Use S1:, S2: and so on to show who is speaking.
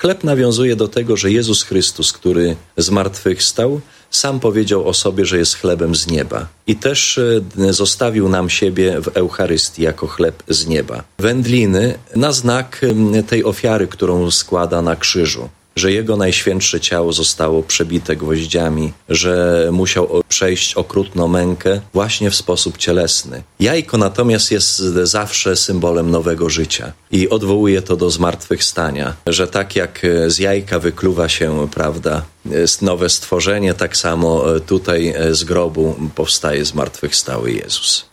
S1: Chleb nawiązuje do tego, że Jezus Chrystus, który zmartwychwstał, sam powiedział o sobie, że jest chlebem z nieba. I też zostawił nam siebie w Eucharystii jako chleb z nieba. Wędliny na znak tej ofiary, którą składa na krzyżu. Że Jego najświętsze ciało zostało przebite gwoździami, że musiał przejść okrutną mękę właśnie w sposób cielesny. Jajko natomiast jest zawsze symbolem nowego życia i odwołuje to do zmartwychwstania, że tak jak z jajka wykluwa się, prawda, nowe stworzenie, tak samo tutaj z grobu powstaje zmartwychwstały Jezus.